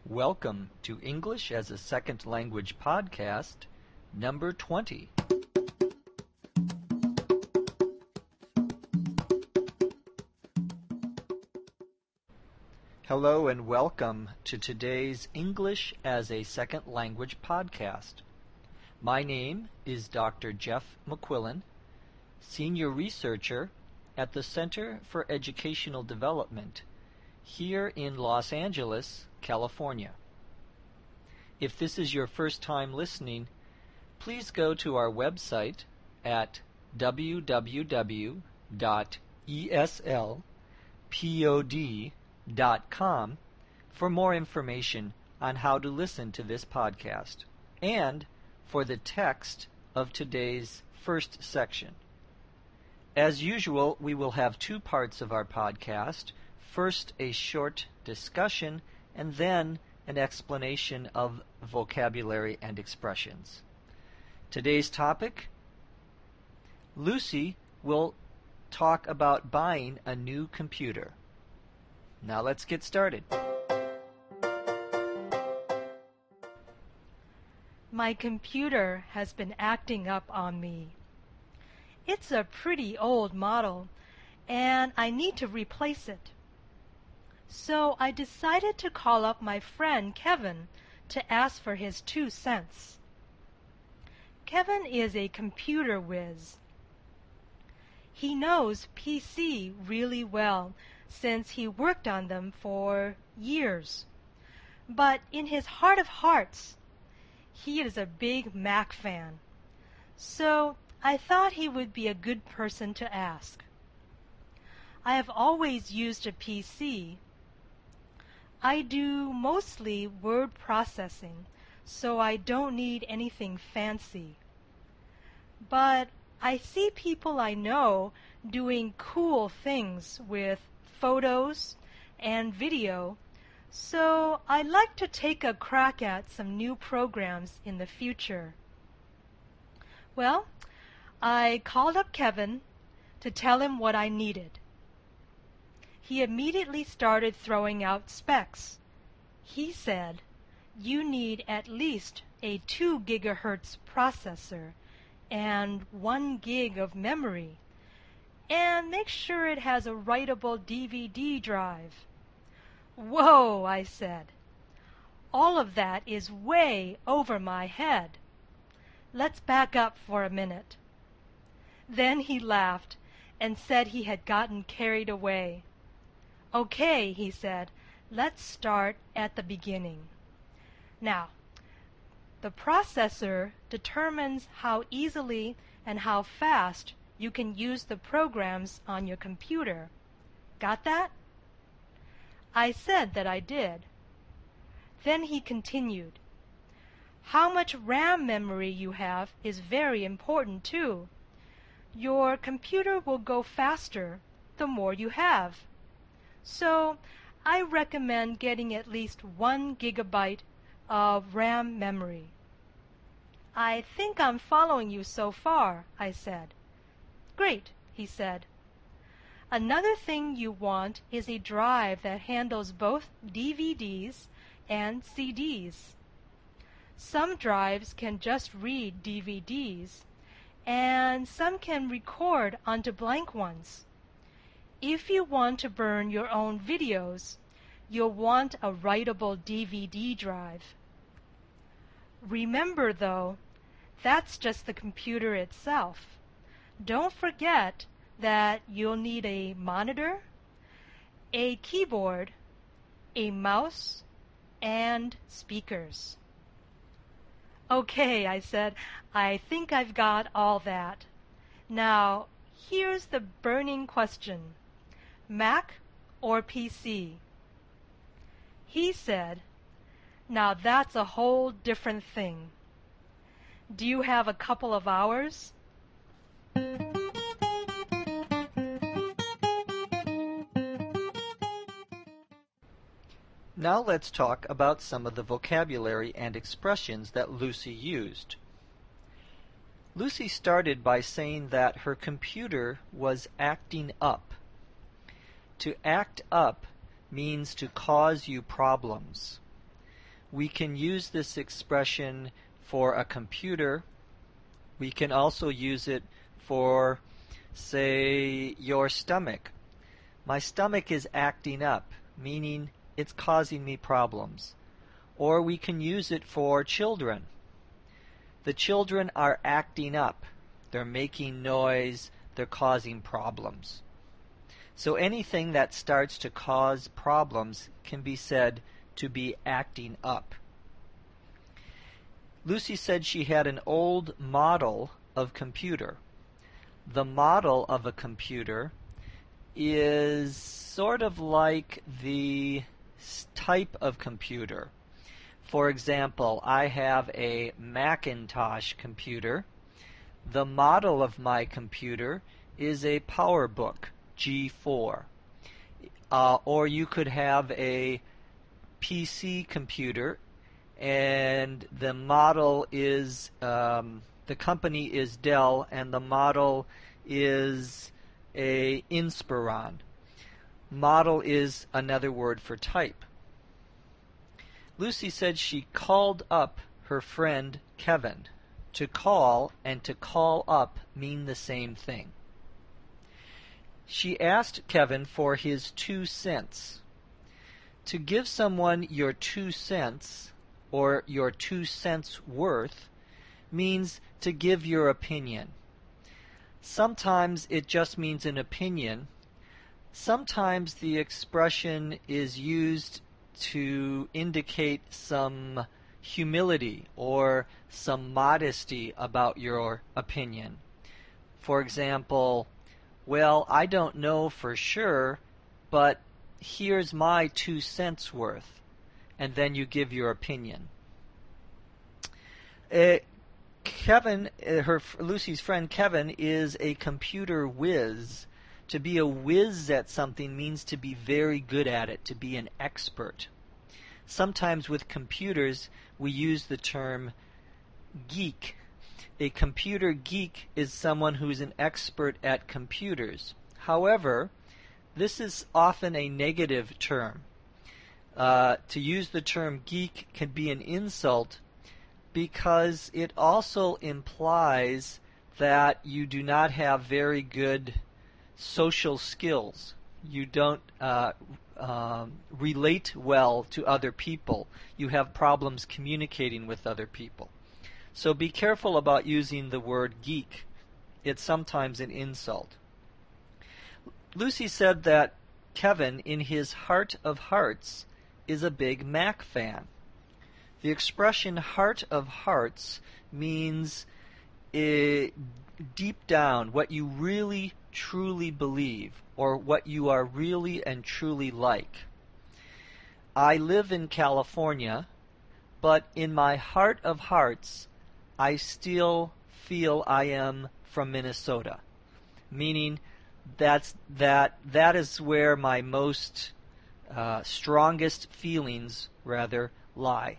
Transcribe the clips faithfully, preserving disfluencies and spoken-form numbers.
Welcome to English as a Second Language podcast, number twenty. Hello and welcome to today's English as a Second Language podcast. My name is Doctor Jeff McQuillan, Senior Researcher at the Center for Educational Development here in Los Angeles, California. If this is your first time listening, please go to our website at w w w dot e s l pod dot com for more information on how to listen to this podcast and for the text of today's first section. As usual, we will have two parts of our podcast. First, a short discussion, and then an explanation of vocabulary and expressions. Today's topic, Lucy will talk about buying a new computer. Now let's get started. My computer has been acting up on me. It's a pretty old model, and I need to replace it. So I decided to call up my friend Kevin to ask for his two cents. Kevin is a computer whiz. He knows P C really well since he worked on them for years. But in his heart of hearts, he is a big Mac fan. So I thought he would be a good person to ask. I have always used a P C. I do mostly word processing, so I don't need anything fancy. But I see people I know doing cool things with photos and video, so I'd like to take a crack at some new programs in the future. Well, I called up Kevin to tell him what I needed. He immediately started throwing out specs. He said, you need at least a two gigahertz processor and one gig of memory, and make sure it has a writable D V D drive. Whoa, I said. All of that is way over my head. Let's back up for a minute. Then he laughed and said he had gotten carried away. Okay, he said, let's start at the beginning. Now, the processor determines how easily and how fast you can use the programs on your computer. Got that? I said that I did. Then he continued. How much RAM memory you have is very important too. Your computer will go faster the more you have. So I recommend getting at least one gigabyte of RAM memory. I think I'm following you so far, I said. Great, he said. Another thing you want is a drive that handles both D V Ds and C Ds. Some drives can just read D V Ds, and some can record onto blank ones. If you want to burn your own videos, you'll want a writable D V D drive. Remember, though, that's just the computer itself. Don't forget that you'll need a monitor, a keyboard, a mouse, and speakers. Okay, I said, I think I've got all that. Now, here's the burning question. Mac or P C? He said, now that's a whole different thing. Do you have a couple of hours? Now let's talk about some of the vocabulary and expressions that Lucy used. Lucy started by saying that her computer was acting up. To act up means to cause you problems. we can use this expression for a computer. We can also use it for, say, your stomach. My stomach is acting up, meaning it's causing me problems. Or we can use it for children. The children are acting up. They're making noise. They're causing problems. So anything that starts to cause problems can be said to be acting up. Lucy said she had an old model of computer. The model of a computer is sort of like the type of computer. For example, I have a Macintosh computer. The model of my computer is a PowerBook G four. Uh, or you could have a P C computer, and the model is, um, the company is Dell, and the model is a Inspiron. Model is another word for type. Lucy said she called up her friend Kevin. To call and to call up mean the same thing. She asked Kevin for his two cents. To give someone your two cents or your two cents worth means to give your opinion. Sometimes it just means an opinion. Sometimes the expression is used to indicate some humility or some modesty about your opinion. For example, well, I don't know for sure, but here's my two cents worth, and then you give your opinion. Uh, Kevin, uh, her Lucy's friend Kevin, is a computer whiz. To be a whiz at something means to be very good at it, to be an expert. Sometimes with computers, we use the term geek. A computer geek is someone who is an expert at computers. However, this is often a negative term. Uh, to use the term geek can be an insult because it also implies that you do not have very good social skills. You don't uh, um, relate well to other people. You have problems communicating with other people. So be careful about using the word geek. It's sometimes an insult. Lucy said that Kevin, in his heart of hearts, is a big Mac fan. The expression heart of hearts means uh, deep down what you really truly believe, or what you are really and truly like. I live in California, but in my heart of hearts, I still feel I am from Minnesota. Meaning that's, that that is where my most uh, strongest feelings, rather, lie.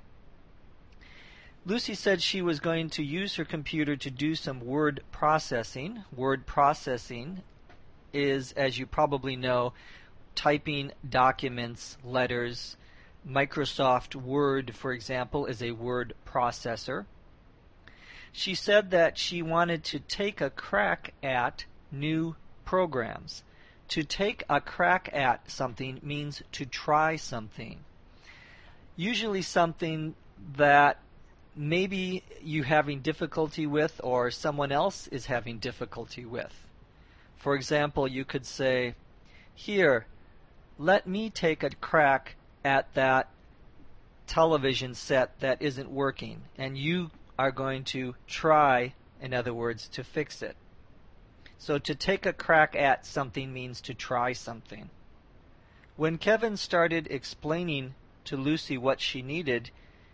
Lucy said she was going to use her computer to do some word processing. Word processing is, as you probably know, typing documents, letters. Microsoft Word, for example, is a word processor. She said that she wanted to take a crack at new programs. To take a crack at something means to try something. Usually something that maybe you're having difficulty with or someone else is having difficulty with. For example, you could say, here, let me take a crack at that television set that isn't working, and you are going to try, in other words, to fix it. So to take a crack at something means to try something. When Kevin started explaining to Lucy what she needed,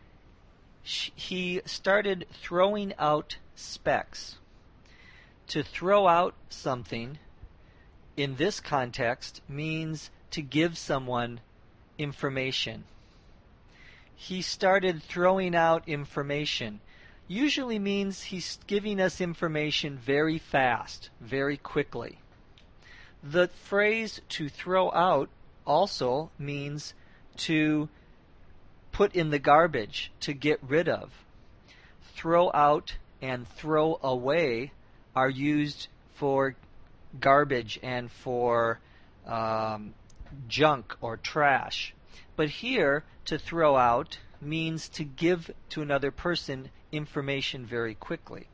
he started throwing out specs. To throw out something in this context means to give someone information. He started throwing out information. Usually means he's giving us information very fast, very quickly. The phrase to throw out also means to put in the garbage, to get rid of. Throw out and throw away are used for garbage and for um, junk or trash. But here, to throw out means to give to another person information very quickly.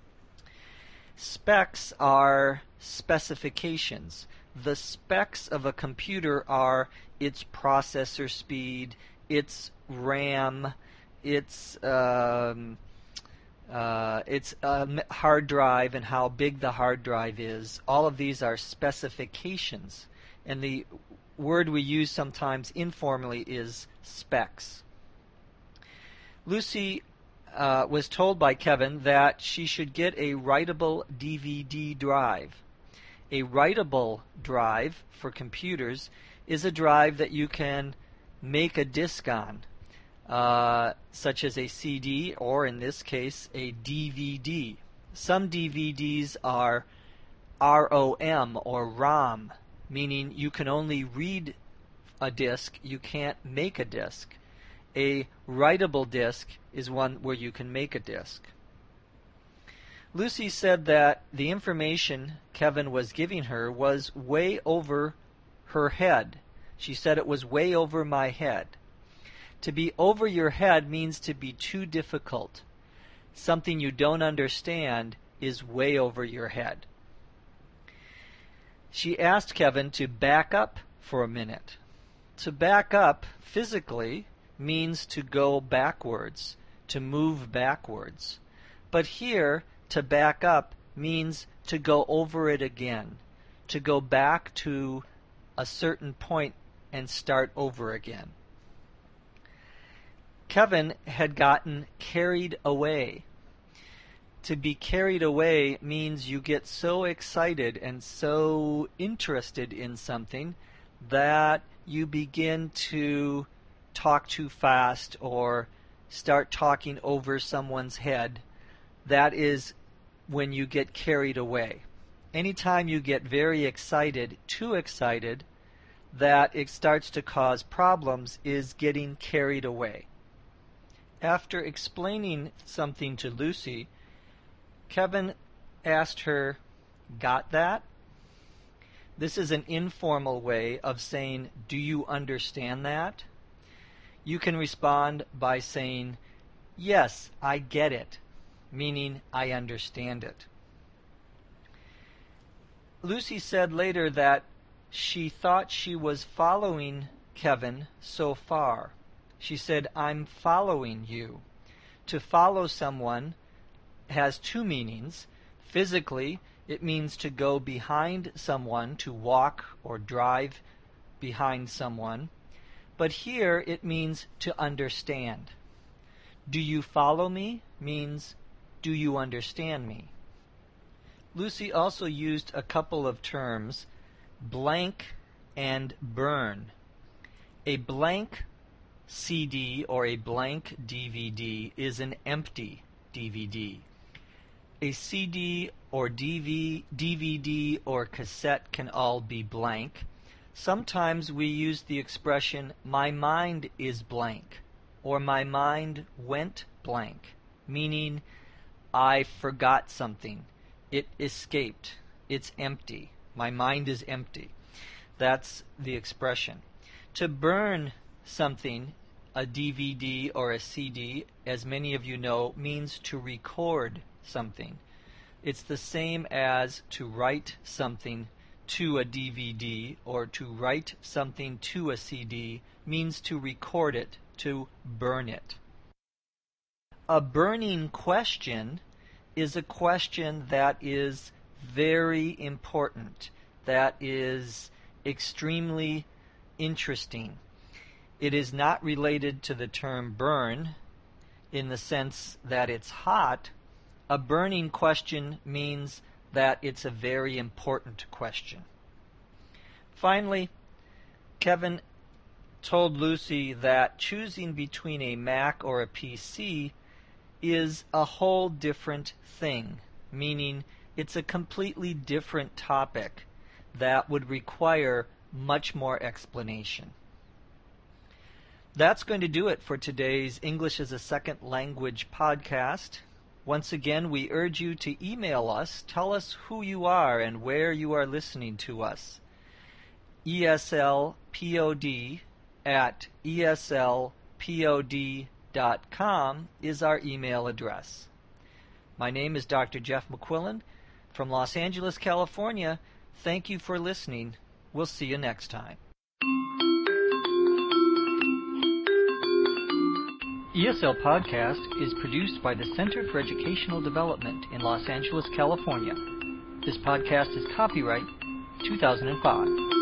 Specs are specifications. The specs of a computer are its processor speed, its RAM, its um, uh, its uh, hard drive and how big the hard drive is. All of these are specifications. And the word we use sometimes informally is specs. Lucy uh, was told by Kevin that she should get a writable D V D drive. A writable drive for computers is a drive that you can make a disk on, uh, such as a C D or, in this case, a D V D. Some D V Ds are ROM or ROM, meaning you can only read a disk, you can't make a disk. A writable disk is one where you can make a disk. Lucy said that the information Kevin was giving her was way over her head. She said it was way over my head. To be over your head means to be too difficult. Something you don't understand is way over your head. She asked Kevin to back up for a minute. To back up physically means to go backwards, to move backwards. But here, to back up means to go over it again, to go back to a certain point and start over again. Kevin had gotten carried away. To be carried away means you get so excited and so interested in something that you begin to talk too fast or start talking over someone's head. That is when you get carried away. Anytime you get very excited, too excited, that it starts to cause problems is getting carried away. After explaining something to Lucy, Kevin asked her, "Got that?" This is an informal way of saying, "Do you understand that?" You can respond by saying, "Yes, I get it," meaning I understand it. Lucy said later that she thought she was following Kevin so far. She said, "I'm following you." To follow someone has two meanings. Physically, it means to go behind someone, to walk or drive behind someone. But here it means to understand. "Do you follow me?" means, "Do you understand me?" Lucy also used a couple of terms, blank and burn. A blank C D or a blank D V D is an empty D V D. A C D or D V D or cassette can all be blank. Sometimes we use the expression, "my mind is blank," or "my mind went blank," meaning I forgot something. It escaped. It's empty. My mind is empty. That's the expression. To burn something, a D V D or a C D, as many of you know, means to record something. It's the same as to write something to a D V D or to write something to a C D, means to record it, to burn it. A burning question is a question that is very important, that is extremely interesting. It is not related to the term burn in the sense that it's hot. A burning question means that it's a very important question. Finally, Kevin told Lucy that choosing between a Mac or a P C is a whole different thing, meaning it's a completely different topic that would require much more explanation. That's going to do it for today's English as a Second Language podcast. Once again, we urge you to email us. Tell us who you are and where you are listening to us. E S L P O D at E S L P O D dot com is our email address. My name is Doctor Jeff McQuillan from Los Angeles, California. Thank you for listening. We'll see you next time. E S L Podcast is produced by the Center for Educational Development in Los Angeles, California. This podcast is copyright two thousand five.